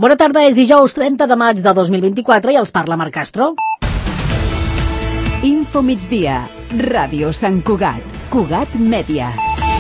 Bona tarda, és dijous 30 de maig de 2024 i els parla Marc Castro. Info migdia, Ràdio Sant Cugat, Cugat Mèdia.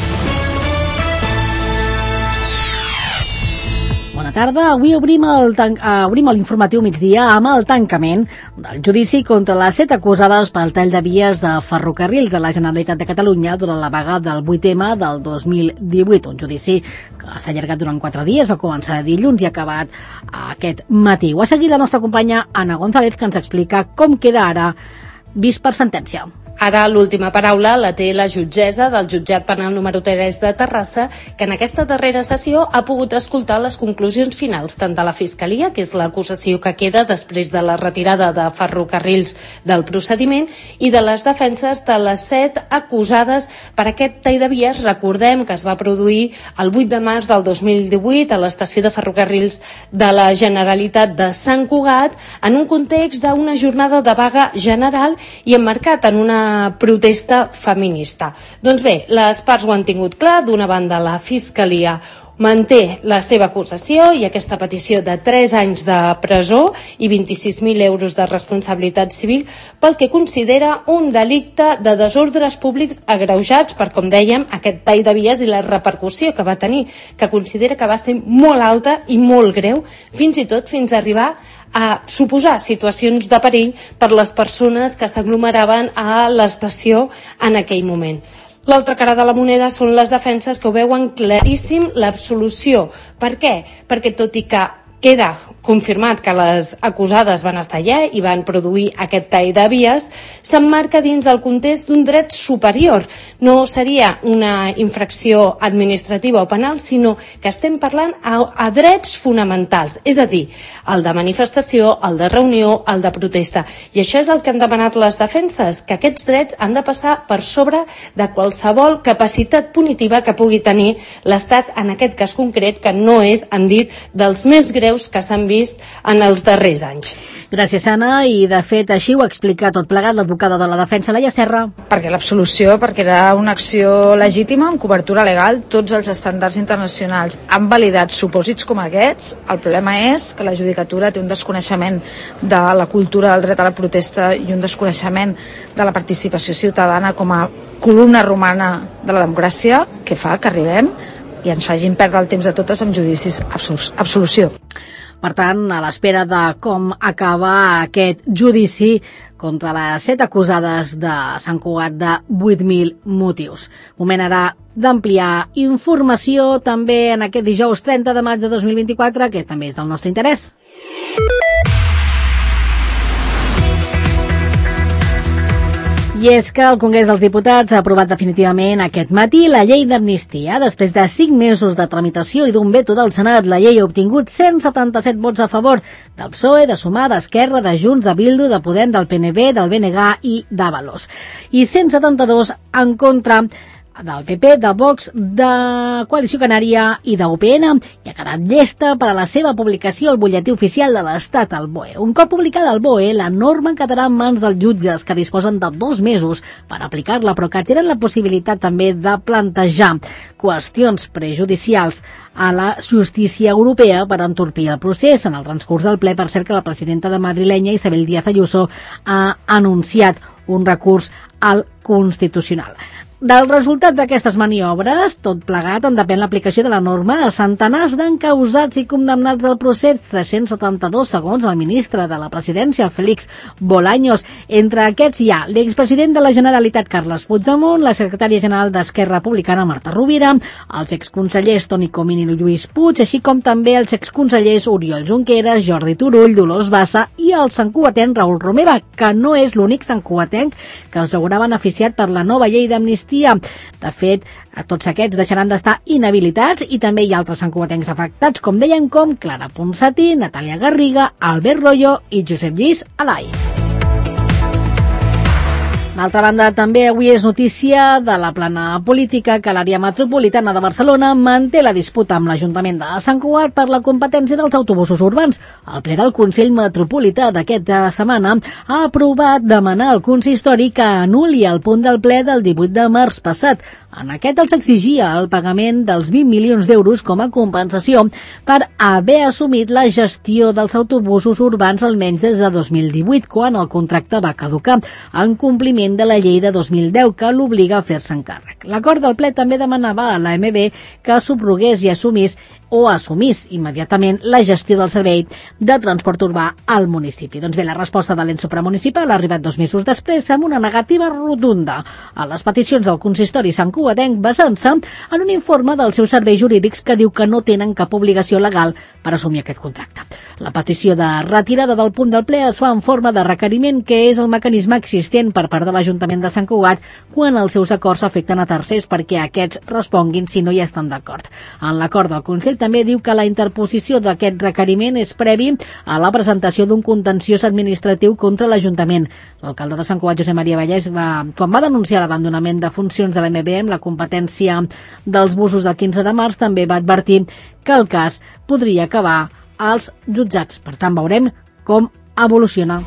Bona tarda, avui obrim l'informatiu migdia amb el tancament del judici contra les 7 acusades pel tall de vies de ferrocarrils de la Generalitat de Catalunya durant la vaga del 8M del 2018. Un judici que s'ha allargat durant 4 dies, va començar dilluns i ha acabat aquest matí. Ho ha seguit la nostra companya Anna González, que ens explica com queda ara vist per sentència. Ara l'última paraula la té la jutgessa del jutjat penal número 3 de Terrassa, que en aquesta darrera sessió ha pogut escoltar les conclusions finals tant de la Fiscalia, que és l'acusació que queda després de la retirada de ferrocarrils del procediment, i de les defenses de les 7 acusades per aquest tall de vies. Recordem que es va produir el 8 de març del 2018 a l'estació de ferrocarrils de la Generalitat de Sant Cugat, en un context d'una jornada de vaga general i emmarcat en una protesta feminista. Doncs bé, les parts ho han tingut clar. D'una banda, la Fiscalia manté la seva acusació i aquesta petició de 3 anys de presó i 26.000 euros de responsabilitat civil pel que considera un delicte de desordres públics agreujats per, com dèiem, aquest tall de vies i la repercussió que va tenir, que considera que va ser molt alta i molt greu, fins i tot fins a arribar a suposar situacions de perill per les persones que s'aglomeraven a l'estació en aquell moment. L'altra cara de la moneda són les defenses, que ho veuen claríssim l'absolució. Per què? Perquè tot i que queda confirmat que les acusades van estar allà i van produir aquest tall de vies, s'emmarca dins el context d'un dret superior. No seria una infracció administrativa o penal, sinó que estem parlant a drets fonamentals, és a dir, el de manifestació, el de reunió, el de protesta. I això és el que han demanat les defenses, que aquests drets han de passar per sobre de qualsevol capacitat punitiva que pugui tenir l'Estat, en aquest cas concret, que no és, han dit, dels més greus que s'han vist en els darrers anys. Gràcies, Anna, i de fet així ho ha explicat tot plegat l'advocada de la defensa, Laia Serra. Perquè l'absolució, perquè era una acció legítima amb cobertura legal, tots els estàndards internacionals han validat supòsits com aquests. El problema és que la judicatura té un desconeixement de la cultura del dret a la protesta i un desconeixement de la participació ciutadana com a columna romana de la democràcia, que fa que arribem i ens facin perdre el temps de totes amb judicis absolució. Per tant, a l'espera de com acaba aquest judici contra les 7 acusades de Sant Cugat de 8.000 motius. Moment ara d'ampliar informació també en aquest dijous 30 de maig de 2024, que també és del nostre interès. I és que el Congrés dels Diputats ha aprovat definitivament aquest matí la llei d'amnistia. Després de 5 mesos de tramitació i d'un veto del Senat, la llei ha obtingut 177 vots a favor del PSOE, de Sumar, d'Esquerra, de Junts, de Bildu, de Podem, del PNB, del BNG i d'Avalos. I 172 en contra del PP, de Vox, de Coalició Canària i d'UPN, i ha quedat llesta per a la seva publicació al butlletí oficial de l'Estat, el BOE. Un cop publicada al BOE, la norma quedarà en mans dels jutges, que disposen de 2 mesos per aplicar-la, però que tenen la possibilitat també de plantejar qüestions prejudicials a la justícia europea per entorpir el procés. En el transcurs del ple, per cert, que la presidenta de madrilenya, Isabel Díaz Ayuso, ha anunciat un recurs al Constitucional. Del resultat d'aquestes maniobres, tot plegat en depèn l'aplicació de la norma a centenars d'encausats i condemnats del procés, 372 segons el ministre de la Presidència, Félix Bolaños. Entre aquests hi ha l'expresident de la Generalitat, Carles Puigdemont, la secretària general d'Esquerra Republicana, Marta Rovira, els exconsellers Toni Comín i Lluís Puig, així com també els exconsellers Oriol Junqueras, Jordi Turull, Dolors Bassa i el santcugatenc Raül Romeva, que no és l'únic santcugatenc que es veurà beneficiat per la nova llei d'amnistia. De fet, tots aquests deixaran d'estar inhabilitats i també hi ha altres santcugatencs afectats, com deien, com Clara Ponsatí, Natàlia Garriga, Albert Royo i Josep Lluís Alai. D'altra banda, també avui és notícia de la plana política que l'àrea metropolitana de Barcelona manté la disputa amb l'Ajuntament de Sant Cugat per la competència dels autobusos urbans. El ple del Consell Metropolità d'aquesta setmana ha aprovat demanar al consistori que anul·li el punt del ple del 18 de març passat. En aquest els exigia el pagament dels 20 milions d'euros com a compensació per haver assumit la gestió dels autobusos urbans almenys des de 2018, quan el contracte va caducar, en compliment de la llei de 2010 que l'obliga a fer-se càrrec. L'acord del ple també demanava a l'AMB que subrogués i assumís immediatament la gestió del servei de transport urbà al municipi. Doncs bé, la resposta de l'ens supramunicipal ha arribat 2 mesos després amb una negativa rotunda a les peticions del consistori santcugatenc, basant-se en un informe dels seus serveis jurídics que diu que no tenen cap obligació legal per assumir aquest contracte. La petició de retirada del punt del ple es fa en forma de requeriment, que és el mecanisme existent per part de l'Ajuntament de Sant Cugat quan els seus acords afecten a tercers perquè aquests responguin si no hi estan d'acord. En l'acord del Consell també diu que la interposició d'aquest requeriment és previ a la presentació d'un contenciós administratiu contra l'Ajuntament. L'alcalde de Sant Cugat, Josep Maria Vallès, quan va denunciar l'abandonament de funcions de l'AMB, la competència dels busos del 15 de març, també va advertir que el cas podria acabar als jutjats. Per tant, veurem com evoluciona.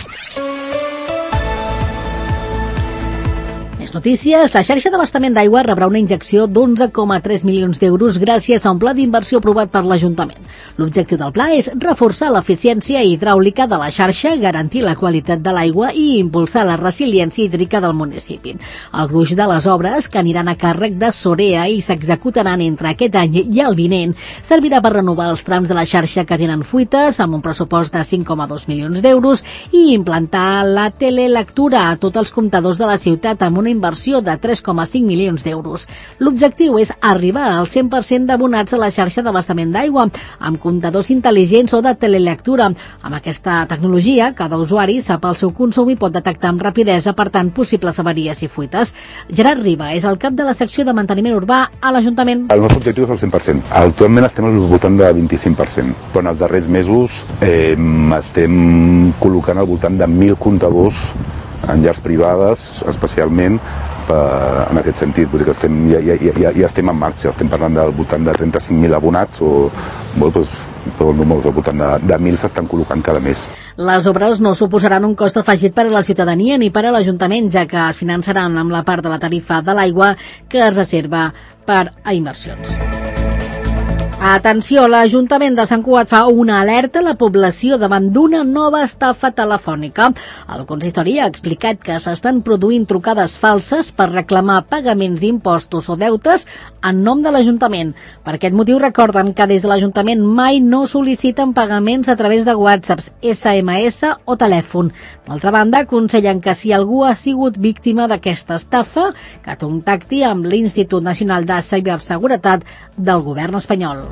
Notícies. La xarxa d'abastament d'aigua rebrà una injecció d'11,3 milions d'euros gràcies a un pla d'inversió aprovat per l'Ajuntament. L'objectiu del pla és reforçar l'eficiència hidràulica de la xarxa, garantir la qualitat de l'aigua i impulsar la resiliència hídrica del municipi. El gruix de les obres, que aniran a càrrec de Sorea i s'executaran entre aquest any i el vinent, servirà per renovar els trams de la xarxa que tenen fuites amb un pressupost de 5,2 milions d'euros i implantar la telelectura a tots els comptadors de la ciutat amb una inversió de 3,5 milions d'euros. L'objectiu és arribar al 100% d'abonats a la xarxa d'abastament d'aigua, amb comptadors intel·ligents o de telelectura. Amb aquesta tecnologia, cada usuari sap el seu consum i pot detectar amb rapidesa, per tant, possibles avaries i fuites. Gerard Riba és el cap de la secció de manteniment urbà a l'Ajuntament. El nostre objectiu és el 100%. Actualment estem al voltant de 25%, però en els darrers mesos estem col·locant al voltant de 1.000 comptadors en llars privades, especialment en aquest sentit. Vull dir que ja estem en marxa, estem parlant del voltant de 35.000 abonats però el número al voltant de 1.000 s'estan col·locant cada mes. Les obres no suposaran un cost afegit per a la ciutadania ni per a l'Ajuntament, ja que es finançaran amb la part de la tarifa de l'aigua que es reserva per a inversions. Atenció, l'Ajuntament de Sant Cugat fa una alerta a la població davant d'una nova estafa telefònica. El consistori ha explicat que s'estan produint trucades falses per reclamar pagaments d'impostos o deutes en nom de l'Ajuntament. Per aquest motiu recorden que des de l'Ajuntament mai no sol·liciten pagaments a través de WhatsApps, SMS o telèfon. D'altra banda, aconsellen que si algú ha sigut víctima d'aquesta estafa, que contacti amb l'Institut Nacional de Ciberseguretat del Govern espanyol.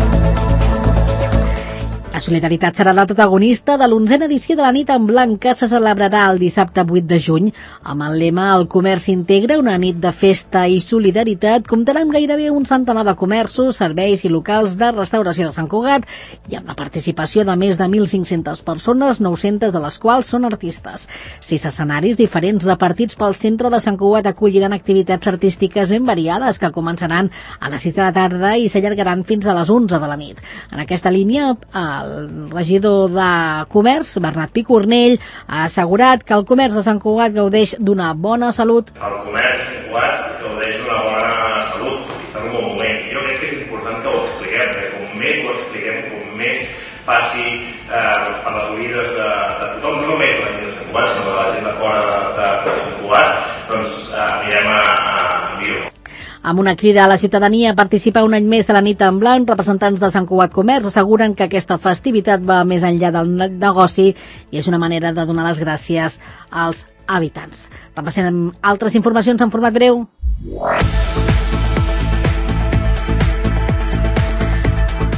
La solidaritat serà la protagonista de l'11a edició de la Nit en Blanc, que se celebrarà el dissabte 8 de juny. Amb el lema El comerç integra, una nit de festa i solidaritat, comptarà amb gairebé un centenar de comerços, serveis i locals de restauració de Sant Cugat i amb la participació de més de 1.500 persones, 900 de les quals són artistes. 6 escenaris diferents repartits pel centre de Sant Cugat acolliran activitats artístiques ben variades que començaran a les 6 de la tarda i s'allargaran fins a les 11 de la nit. En aquesta línia, el regidor de Comerç, Bernat Picornell, ha assegurat que el comerç de Sant Cugat gaudeix d'una bona salut. El comerç de Sant Cugat gaudeix d'una bona salut i està en un bon moment. Jo crec que és important que ho expliquem, perquè com més ho expliquem, com més passi per les oïdes de tothom, no només de la gent de Sant Cugat, sinó de la gent de fora de Sant Cugat, doncs anirem a millor. Amb una crida a la ciutadania a participar un any més a la Nit en Blanc, representants de Sant Cugat Comerç asseguren que aquesta festivitat va més enllà del negoci i és una manera de donar les gràcies als habitants. Repassem altres informacions en format breu.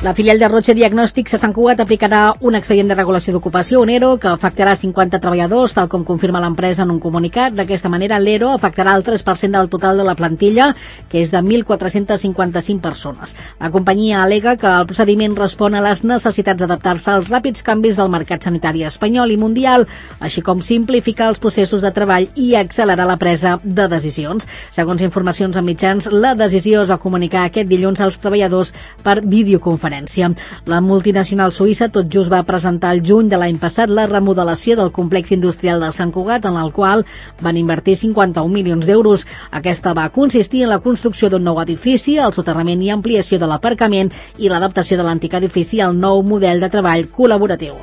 La filial de Roche Diagnòstics a Sant Cugat aplicarà un expedient de regulació d'ocupació, un ERO, que afectarà 50 treballadors, tal com confirma l'empresa en un comunicat. D'aquesta manera, l'ERO afectarà el 3% del total de la plantilla, que és de 1.455 persones. La companyia al·lega que el procediment respon a les necessitats d'adaptar-se als ràpids canvis del mercat sanitari espanyol i mundial, així com simplificar els processos de treball i accelerar la presa de decisions. Segons informacions en mitjans, la decisió es va comunicar aquest dilluns als treballadors per videoconferència. La multinacional suïssa tot just va presentar el juny de l'any passat la remodelació del complex industrial de Sant Cugat, en el qual van invertir 51 milions d'euros. Aquesta va consistir en la construcció d'un nou edifici, el soterrament i ampliació de l'aparcament i l'adaptació de l'antic edifici al nou model de treball col·laboratiu.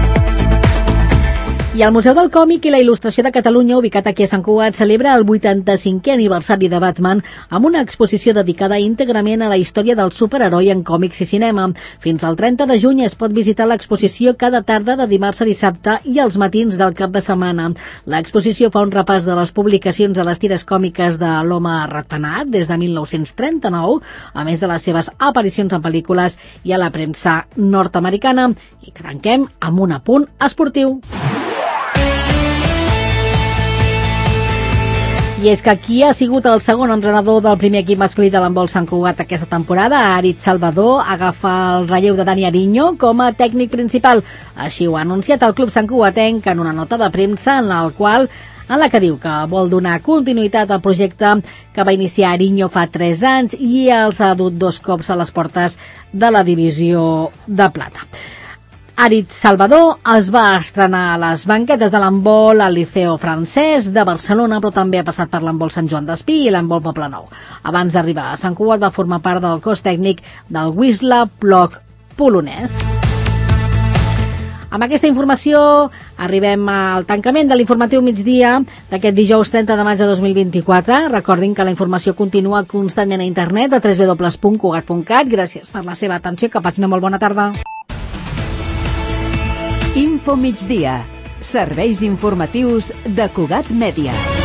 I el Museu del Còmic i la Il·lustració de Catalunya, ubicat aquí a Sant Cugat, celebra el 85è aniversari de Batman amb una exposició dedicada íntegrament a la història del superheroi en còmics i cinema. Fins al 30 de juny es pot visitar l'exposició cada tarda de dimarts a dissabte i els matins del cap de setmana. L'exposició fa un repàs de les publicacions de les tires còmiques de l'Home Ratpenat des de 1939, a més de les seves aparicions en pel·lícules i a la premsa nord-americana. I tanquem amb un apunt esportiu. I és que qui ha sigut el segon entrenador del primer equip masculí de l'handbol Sant Cugat aquesta temporada, Arit Salvador, agafa el relleu de Dani Ariño com a tècnic principal. Així ho ha anunciat el club santcugatenc en una nota de premsa en la que diu que vol donar continuïtat al projecte que va iniciar Ariño fa 3 anys i els ha dut 2 cops a les portes de la divisió de plata. Arit Salvador es va estrenar a les banquetes de l'handbol al Liceu Francès de Barcelona, però també ha passat per l'handbol Sant Joan d'Espí i l'handbol Poblenou. Abans d'arribar a Sant Cugat va formar part del cos tècnic del Wisla Plock polonès. Amb aquesta informació arribem al tancament de l'informatiu migdia d'aquest dijous 30 de maig de 2024. Recordin que la informació continua constantment a internet a www.cugat.cat. Gràcies per la seva atenció, que passin una molt bona tarda. Info Migdia. Serveis informatius de Cugat Mèdia.